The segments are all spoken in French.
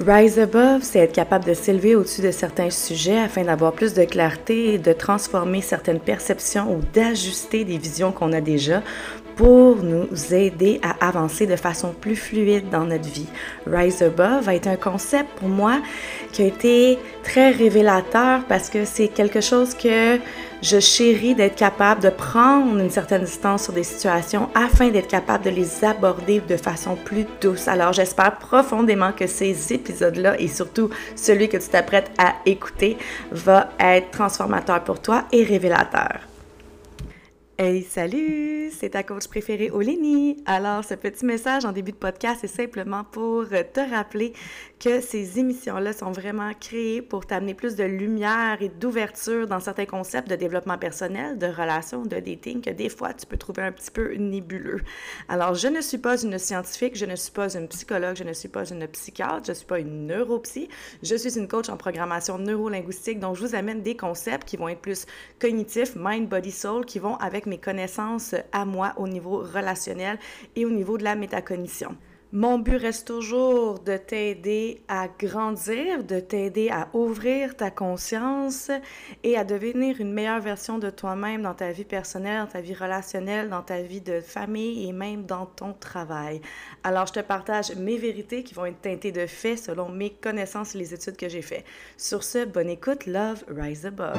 Rise above, c'est être capable de s'élever au-dessus de certains sujets afin d'avoir plus de clarté et de transformer certaines perceptions ou d'ajuster des visions qu'on a déjà pour nous aider à avancer de façon plus fluide dans notre vie. Rise above a été un concept pour moi qui a été très révélateur parce que c'est quelque chose que je chéris d'être capable de prendre une certaine distance sur des situations afin d'être capable de les aborder de façon plus douce. Alors, j'espère profondément que ces épisodes-là et surtout celui que tu t'apprêtes à écouter va être transformateur pour toi et révélateur. Hey, salut! C'est ta coach préférée, Olénie. Alors, ce petit message en début de podcast est simplement pour te rappeler que ces émissions-là sont vraiment créées pour t'amener plus de lumière et d'ouverture dans certains concepts de développement personnel, de relations, de dating, que des fois, tu peux trouver un petit peu nébuleux. Alors, je ne suis pas une scientifique, je ne suis pas une psychologue, je ne suis pas une psychiatre, je ne suis pas une neuropsy, je suis une coach en programmation neurolinguistique, donc je vous amène des concepts qui vont être plus cognitifs, mind, body, soul, qui vont avec mes connaissances à moi au niveau relationnel et au niveau de la métacognition. Mon but reste toujours de t'aider à grandir, de t'aider à ouvrir ta conscience et à devenir une meilleure version de toi-même dans ta vie personnelle, dans ta vie relationnelle, dans ta vie de famille et même dans ton travail. Alors, je te partage mes vérités qui vont être teintées de faits selon mes connaissances et les études que j'ai faites. Sur ce, bonne écoute, love, rise above.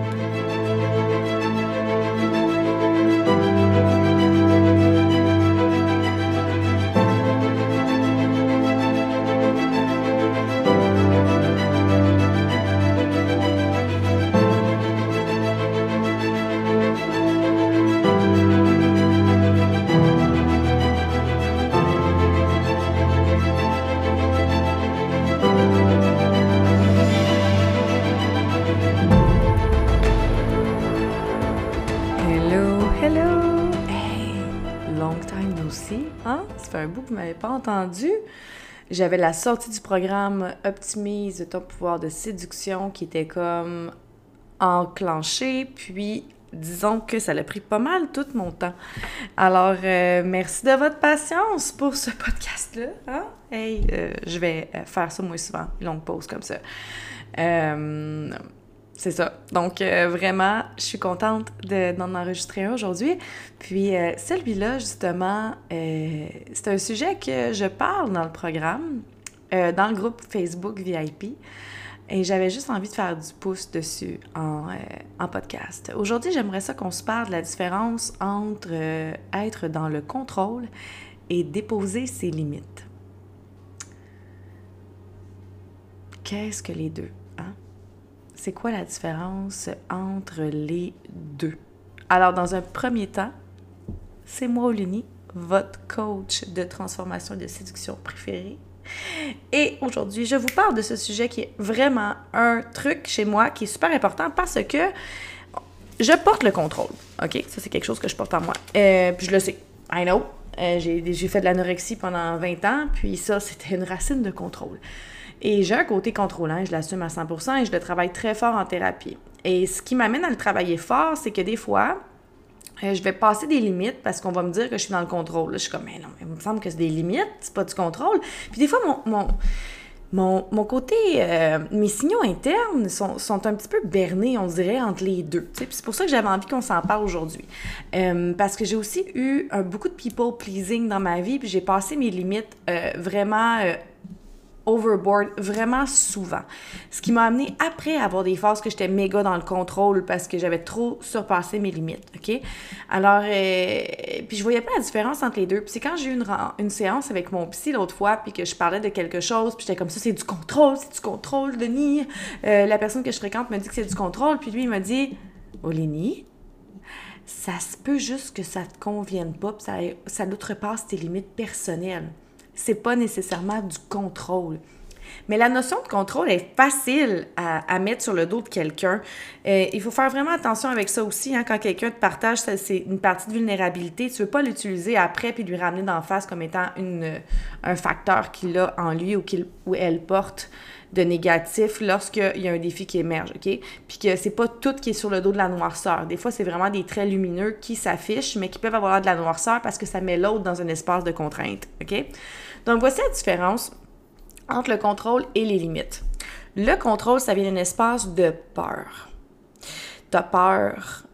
Hein? Ça fait un bout que vous ne m'avez pas entendu. J'avais la sortie du programme Optimise ton pouvoir de séduction qui était comme enclenché, puis disons que ça a pris pas mal tout mon temps. Alors, merci de votre patience pour ce podcast-là. Hein? Hey, je vais faire ça moins souvent, une longue pause comme ça. C'est ça. Donc, vraiment, je suis contente d'en enregistrer un aujourd'hui. Puis, celui-là, justement, c'est un sujet que je parle dans le programme, dans le groupe Facebook VIP. Et j'avais juste envie de faire du pouce dessus en podcast. Aujourd'hui, j'aimerais ça qu'on se parle de la différence entre être dans le contrôle et déposer ses limites. Qu'est-ce que les deux? C'est quoi la différence entre les deux? Alors, dans un premier temps, c'est moi, Olénie, votre coach de transformation et de séduction préférée. Et aujourd'hui, je vous parle de ce sujet qui est vraiment un truc chez moi qui est super important parce que je porte le contrôle. OK? Ça, c'est quelque chose que je porte en moi. Puis je le sais. I know. J'ai fait de l'anorexie pendant 20 ans, puis ça, c'était une racine de contrôle. Et j'ai un côté contrôlant, je l'assume à 100% et je le travaille très fort en thérapie. Et ce qui m'amène à le travailler fort, c'est que des fois, je vais passer des limites parce qu'on va me dire que je suis dans le contrôle. Là, je suis comme, mais non, il me semble que c'est des limites, c'est pas du contrôle. Puis des fois, mon côté, mes signaux internes sont un petit peu bernés, on dirait, entre les deux. Puis c'est pour ça que j'avais envie qu'on s'en parle aujourd'hui. Parce que j'ai aussi eu beaucoup de people pleasing dans ma vie, puis j'ai passé mes limites vraiment overboard vraiment souvent. Ce qui m'a amené après à avoir des phases que j'étais méga dans le contrôle parce que j'avais trop surpassé mes limites, OK? Alors, puis je voyais pas la différence entre les deux. Puis c'est quand j'ai eu une séance avec mon psy l'autre fois puis que je parlais de quelque chose puis j'étais comme ça, c'est du contrôle, Denis. La personne que je fréquente me dit que c'est du contrôle puis lui, il m'a dit, Olénie, ça se peut juste que ça te convienne pas puis ça outrepasse tes limites personnelles. C'est pas nécessairement du contrôle. Mais la notion de contrôle est facile à mettre sur le dos de quelqu'un. Il faut faire vraiment attention avec ça aussi. Hein, quand quelqu'un te partage c'est une partie de vulnérabilité, tu ne veux pas l'utiliser après puis lui ramener d'en face comme étant un facteur qu'il a en lui ou elle porte de négatif lorsqu'il y a un défi qui émerge, OK? Puis que c'est pas tout qui est sur le dos de la noirceur. Des fois, c'est vraiment des traits lumineux qui s'affichent, mais qui peuvent avoir de la noirceur parce que ça met l'autre dans un espace de contrainte, OK? Donc, voici la différence entre le contrôle et les limites. Le contrôle, ça vient d'un espace de peur. Tu as peur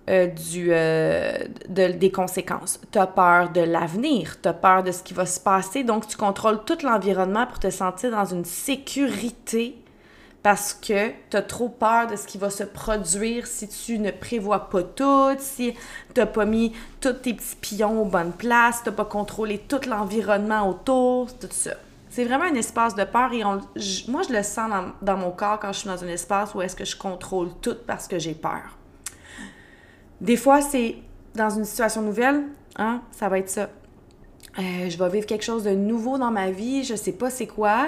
des conséquences. Tu as peur de l'avenir. Tu as peur de ce qui va se passer. Donc, tu contrôles tout l'environnement pour te sentir dans une sécurité parce que tu as trop peur de ce qui va se produire si tu ne prévois pas tout, si tu n'as pas mis tous tes petits pions aux bonnes places, tu n'as pas contrôlé tout l'environnement autour, tout ça. C'est vraiment un espace de peur et moi, je le sens dans mon corps quand je suis dans un espace où est-ce que je contrôle tout parce que j'ai peur. Des fois, c'est dans une situation nouvelle, hein, ça va être ça. Je vais vivre quelque chose de nouveau dans ma vie, je sais pas c'est quoi.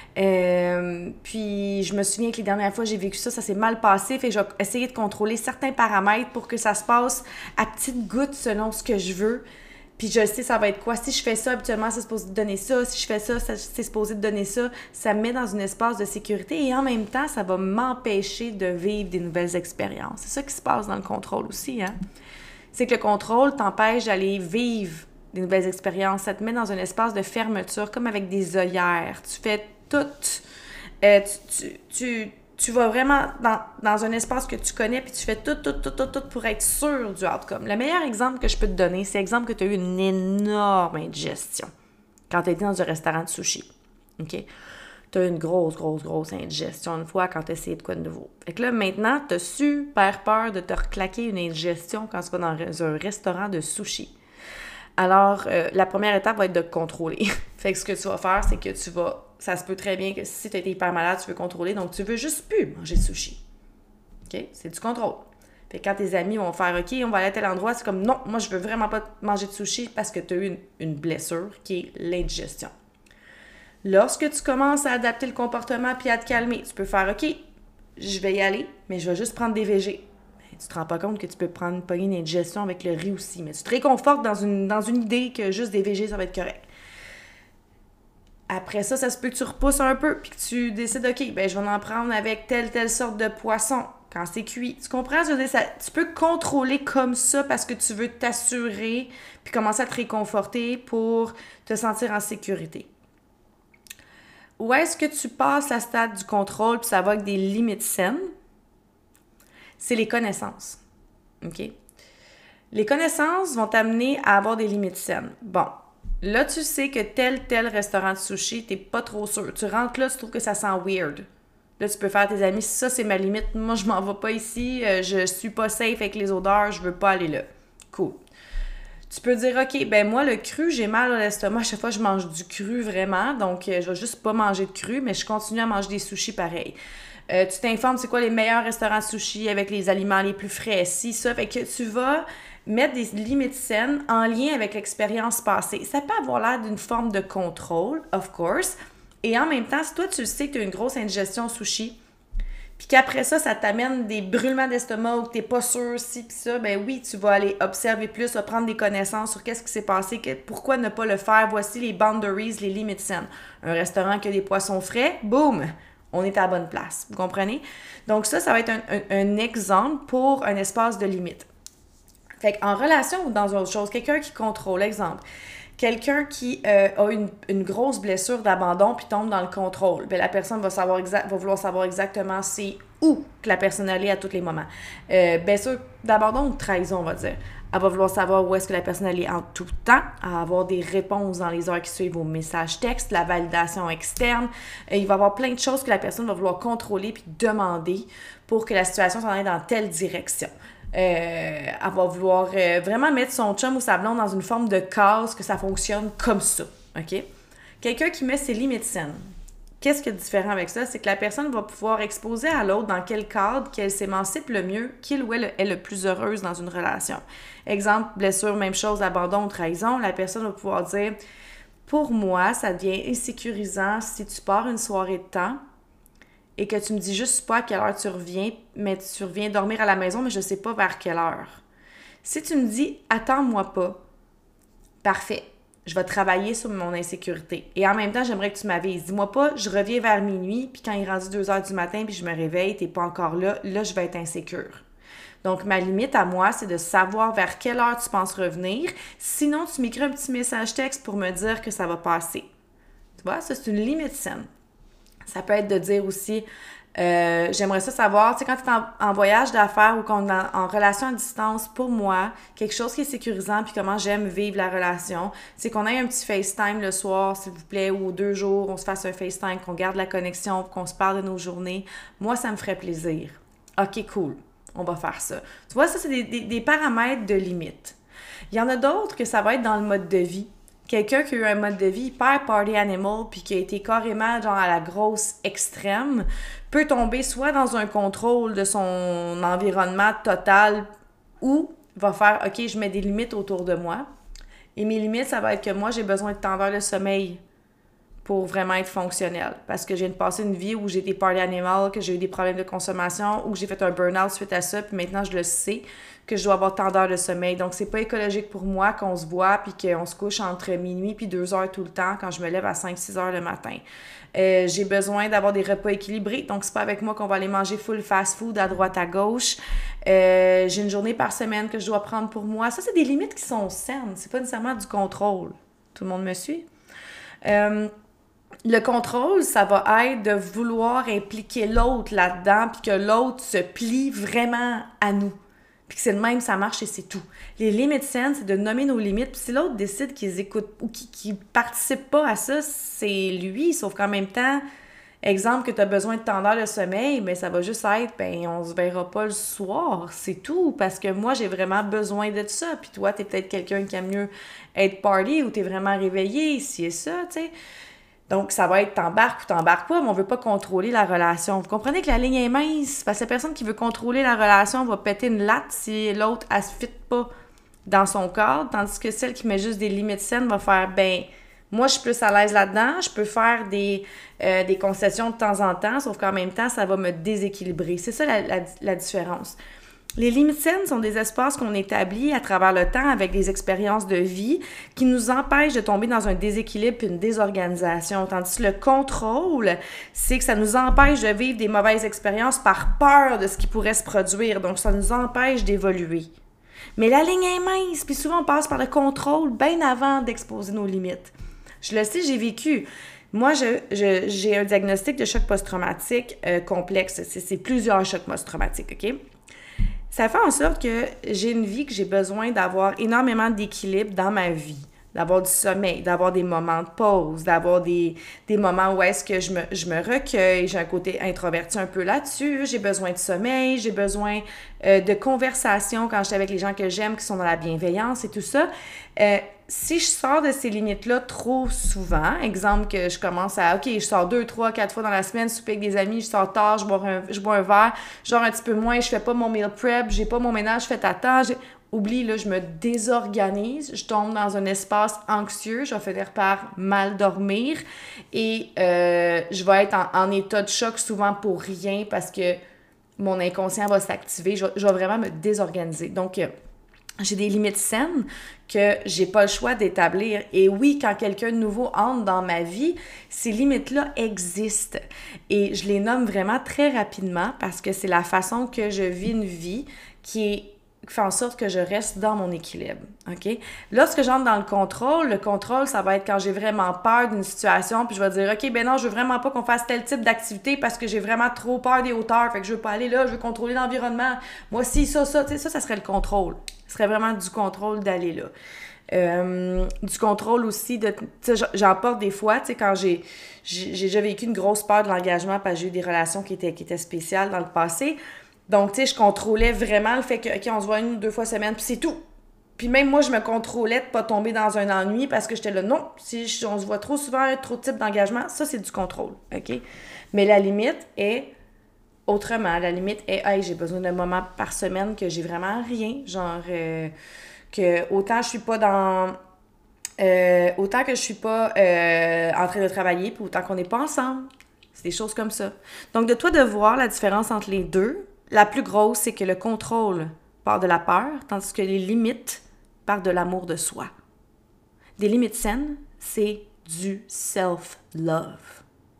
Puis je me souviens que les dernières fois j'ai vécu ça, ça s'est mal passé, fait que je vais essayer de contrôler certains paramètres pour que ça se passe à petites gouttes selon ce que je veux. Puis je sais ça va être quoi. Si je fais ça, habituellement, c'est supposé de donner ça. Si je fais ça, c'est supposé de donner ça. Ça me met dans un espace de sécurité et en même temps, ça va m'empêcher de vivre des nouvelles expériences. C'est ça qui se passe dans le contrôle aussi, hein. C'est que le contrôle t'empêche d'aller vivre des nouvelles expériences. Ça te met dans un espace de fermeture, comme avec des œillères. Tu fais tout. Tu vas vraiment dans un espace que tu connais, puis tu fais tout pour être sûr du outcome. Le meilleur exemple que je peux te donner, c'est l'exemple que tu as eu une énorme indigestion quand tu étais dans un restaurant de sushi. OK? Tu as eu une grosse indigestion une fois quand tu as essayé de quoi de nouveau. Fait que là, maintenant, tu as super peur de te reclaquer une indigestion quand tu vas dans un restaurant de sushi. Alors, la première étape va être de te contrôler. Fait que ce que tu vas faire, c'est que ça se peut très bien que si tu as été hyper malade, tu veux contrôler, donc tu veux juste plus manger de sushi. OK? C'est du contrôle. Fait que quand tes amis vont faire « OK, on va aller à tel endroit », c'est comme « Non, moi, je veux vraiment pas manger de sushi parce que tu as eu une blessure qui est l'indigestion. » Lorsque tu commences à adapter le comportement puis à te calmer, tu peux faire « OK, je vais y aller, mais je vais juste prendre des végés. » Tu te rends pas compte que tu peux pogner une indigestion avec le riz aussi, mais tu te réconfortes dans une idée que juste des végés, ça va être correct. Après ça, ça se peut que tu repousses un peu puis que tu décides, OK, ben je vais en prendre avec telle sorte de poisson quand c'est cuit. Tu comprends? Je veux dire, tu peux contrôler comme ça parce que tu veux t'assurer puis commencer à te réconforter pour te sentir en sécurité. Où est-ce que tu passes la stade du contrôle puis ça va avec des limites saines? C'est les connaissances. OK? Les connaissances vont t'amener à avoir des limites saines. Bon, là, tu sais que tel restaurant de sushi, t'es pas trop sûr. Tu rentres là, tu trouves que ça sent weird. Là, tu peux faire à tes amis, ça, c'est ma limite. Moi, je m'en vais pas ici. Je suis pas safe avec les odeurs. Je veux pas aller là. Cool. Tu peux dire, OK, ben moi, le cru, j'ai mal à l'estomac. À chaque fois, je mange du cru, vraiment. Donc, je vais juste pas manger de cru, mais je continue à manger des sushis pareil. Tu t'informes c'est quoi les meilleurs restaurants de sushi avec les aliments les plus frais, si ça. Fait que tu vas mettre des limites saines en lien avec l'expérience passée. Ça peut avoir l'air d'une forme de contrôle, of course. Et en même temps, si toi, tu sais que tu as une grosse indigestion au sushi, puis qu'après ça, ça t'amène des brûlements d'estomac ou que tu n'es pas sûr, si puis ça, ben oui, tu vas aller observer plus, tu vas prendre des connaissances sur qu'est-ce qui s'est passé, pourquoi ne pas le faire. Voici les boundaries, les limites saines. Un restaurant qui a des poissons frais, boum! On est à la bonne place. Vous comprenez? Donc ça va être un exemple pour un espace de limite. Fait qu'en relation ou dans autre chose, quelqu'un qui contrôle, exemple, quelqu'un qui a une grosse blessure d'abandon puis tombe dans le contrôle, bien, la personne va vouloir savoir exactement c'est où que la personne allait à tous les moments. Blessure d'abandon ou de trahison, on va dire. Elle va vouloir savoir où est-ce que la personne est en tout temps, à avoir des réponses dans les heures qui suivent aux messages textes, la validation externe. Il va y avoir plein de choses que la personne va vouloir contrôler puis demander pour que la situation s'en aille dans telle direction. Elle va vouloir vraiment mettre son chum ou sa blonde dans une forme de case que ça fonctionne comme ça. OK? Quelqu'un qui met ses limites saines. Qu'est-ce qui est différent avec ça? C'est que la personne va pouvoir exposer à l'autre dans quel cadre qu'elle s'émancipe le mieux, qu'il ou elle est le plus heureuse dans une relation. Exemple, blessure, même chose, abandon ou trahison. La personne va pouvoir dire « Pour moi, ça devient insécurisant si tu pars une soirée de temps et que tu me dis juste pas à quelle heure tu reviens, mais tu reviens dormir à la maison, mais je sais pas vers quelle heure. Si tu me dis « Attends-moi pas », parfait. Je vais travailler sur mon insécurité. Et en même temps, j'aimerais que tu m'avises. Dis-moi pas, je reviens vers minuit, puis quand il est rendu 2 heures du matin, puis je me réveille, t'es pas encore là, je vais être insécure. Donc, ma limite à moi, c'est de savoir vers quelle heure tu penses revenir. Sinon, tu m'écris un petit message texte pour me dire que ça va passer. Tu vois, ça, c'est une limite saine. Ça peut être de dire aussi, j'aimerais ça savoir, tu sais, quand tu es en voyage d'affaires ou qu'on est en relation à distance, pour moi, quelque chose qui est sécurisant puis comment j'aime vivre la relation, c'est qu'on ait un petit FaceTime le soir, s'il vous plaît, ou 2 jours, on se fasse un FaceTime, qu'on garde la connexion, qu'on se parle de nos journées. Moi, ça me ferait plaisir. OK, cool. On va faire ça. Tu vois, ça, c'est des paramètres de limite. Il y en a d'autres que ça va être dans le mode de vie. Quelqu'un qui a eu un mode de vie hyper party animal puis qui a été carrément genre à la grosse extrême peut tomber soit dans un contrôle de son environnement total ou va faire « OK, je mets des limites autour de moi ». Et mes limites, ça va être que moi, j'ai besoin de temps de sommeil pour vraiment être fonctionnel. Parce que j'ai passé une vie où j'ai été party animal, que j'ai eu des problèmes de consommation, ou que j'ai fait un burn-out suite à ça, puis maintenant je le sais que je dois avoir tant d'heures de sommeil. Donc c'est pas écologique pour moi qu'on se voit puis qu'on se couche entre minuit puis 2 heures tout le temps quand je me lève à 5-6 heures le matin. J'ai besoin d'avoir des repas équilibrés, donc c'est pas avec moi qu'on va aller manger full fast-food à droite à gauche. J'ai une journée par semaine que je dois prendre pour moi. Ça, c'est des limites qui sont saines, c'est pas nécessairement du contrôle. Tout le monde me suit? Le contrôle, ça va être de vouloir impliquer l'autre là-dedans puis que l'autre se plie vraiment à nous. Puis que c'est le même, ça marche et c'est tout. Les limites saines, c'est de nommer nos limites. Puis si l'autre décide qu'ils écoutent ou qu'ils participent pas à ça, c'est lui. Sauf qu'en même temps, exemple que tu as besoin de tant d'heures de sommeil, mais ça va juste être, ben on se verra pas le soir, c'est tout. Parce que moi, j'ai vraiment besoin de ça. Puis toi, t'es peut-être quelqu'un qui aime mieux être party ou t'es vraiment réveillé, si et ça, tu sais. Donc, ça va être t'embarques ou t'embarques pas, mais on veut pas contrôler la relation. Vous comprenez que la ligne est mince? Parce que la personne qui veut contrôler la relation va péter une latte si l'autre, elle se fit pas dans son cadre, tandis que celle qui met juste des limites saines va faire, ben, moi, je suis plus à l'aise là-dedans, je peux faire des concessions de temps en temps, sauf qu'en même temps, ça va me déséquilibrer. C'est ça la différence. Les limites saines sont des espaces qu'on établit à travers le temps avec des expériences de vie qui nous empêchent de tomber dans un déséquilibre et une désorganisation. Tandis que le contrôle, c'est que ça nous empêche de vivre des mauvaises expériences par peur de ce qui pourrait se produire. Donc, ça nous empêche d'évoluer. Mais la ligne est mince, puis souvent on passe par le contrôle bien avant d'exposer nos limites. Je le sais, j'ai vécu. Moi, j'ai un diagnostic de choc post-traumatique complexe. C'est plusieurs chocs post-traumatiques, OK? Ça fait en sorte que j'ai une vie que j'ai besoin d'avoir énormément d'équilibre dans ma vie, d'avoir du sommeil, d'avoir des moments de pause, d'avoir des moments où est-ce que je me recueille, j'ai un côté introverti un peu là-dessus, j'ai besoin de sommeil, j'ai besoin de conversation quand je suis avec les gens que j'aime, qui sont dans la bienveillance et tout ça. Si je sors de ces limites-là trop souvent, exemple que je commence à, OK, je sors 2, 3, 4 fois dans la semaine, souper avec des amis, je sors tard, je bois un verre, genre un petit peu moins, je fais pas mon meal prep, j'ai pas mon ménage fait à temps, oublie, là, je me désorganise, je tombe dans un espace anxieux, je vais finir par mal dormir et je vais être en état de choc souvent pour rien parce que mon inconscient va s'activer, je vais vraiment me désorganiser. Donc, j'ai des limites saines que j'ai pas le choix d'établir. Et oui, quand quelqu'un de nouveau entre dans ma vie, ces limites-là existent. Et je les nomme vraiment très rapidement parce que c'est la façon que je vis une vie qui fait en sorte que je reste dans mon équilibre, OK? Lorsque j'entre dans le contrôle, ça va être quand j'ai vraiment peur d'une situation, puis je vais dire, OK, ben non, je veux vraiment pas qu'on fasse tel type d'activité parce que j'ai vraiment trop peur des hauteurs, fait que je veux pas aller là, je veux contrôler l'environnement. Moi, si, ça, tu sais, ça serait le contrôle. Ce serait vraiment du contrôle d'aller là. Du contrôle aussi, tu sais, j'en porte des fois, tu sais, quand j'ai déjà vécu une grosse peur de l'engagement parce que j'ai eu des relations qui étaient spéciales dans le passé. Donc, tu sais, je contrôlais vraiment le fait que, OK, on se voit 1 ou 2 fois semaine, puis c'est tout. Puis même moi, je me contrôlais de pas tomber dans un ennui parce que j'étais là, non, si on se voit trop souvent, trop de types d'engagement, ça, c'est du contrôle, OK? Mais la limite est autrement. La limite est, hey, j'ai besoin d'un moment par semaine que j'ai vraiment rien. Genre, que autant je suis pas dans... autant que je suis pas en train de travailler, puis autant qu'on n'est pas ensemble. C'est des choses comme ça. Donc, de toi de voir la différence entre les deux, la plus grosse, c'est que le contrôle part de la peur, tandis que les limites partent de l'amour de soi. Des limites saines, c'est du self-love.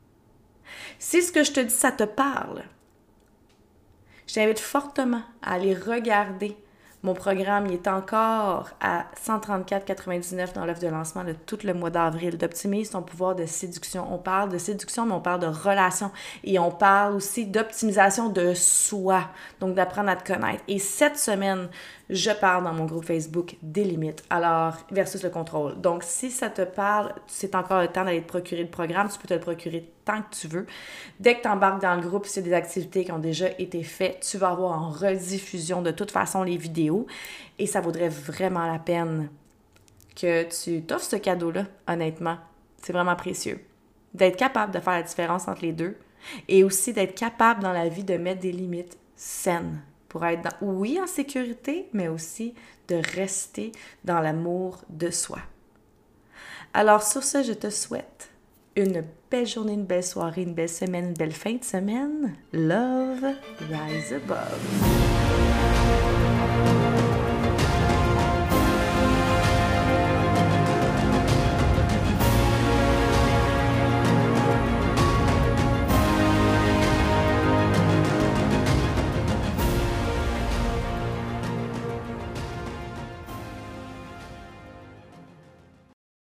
Si ce que je te dis, ça te parle, je t'invite fortement à aller regarder Mon programme, il est encore à 134,99 dans l'offre de lancement de tout le mois d'avril. D'optimiser ton pouvoir de séduction. On parle de séduction, mais on parle de relation. Et on parle aussi d'optimisation de soi. Donc, d'apprendre à te connaître. Et cette semaine, je parle dans mon groupe Facebook des limites, alors versus le contrôle. Donc, si ça te parle, c'est encore le temps d'aller te procurer le programme. Tu peux te le procurer tant que tu veux. Dès que tu embarques dans le groupe, c'est des activités qui ont déjà été faites. Tu vas avoir en rediffusion de toute façon les vidéos et ça vaudrait vraiment la peine que tu t'offres ce cadeau-là, honnêtement. C'est vraiment précieux. D'être capable de faire la différence entre les deux et aussi d'être capable dans la vie de mettre des limites saines pour être, oui, en sécurité, mais aussi de rester dans l'amour de soi. Alors, sur ce, je te souhaite une belle journée, une belle soirée, une belle semaine, une belle fin de semaine. Love, rise above.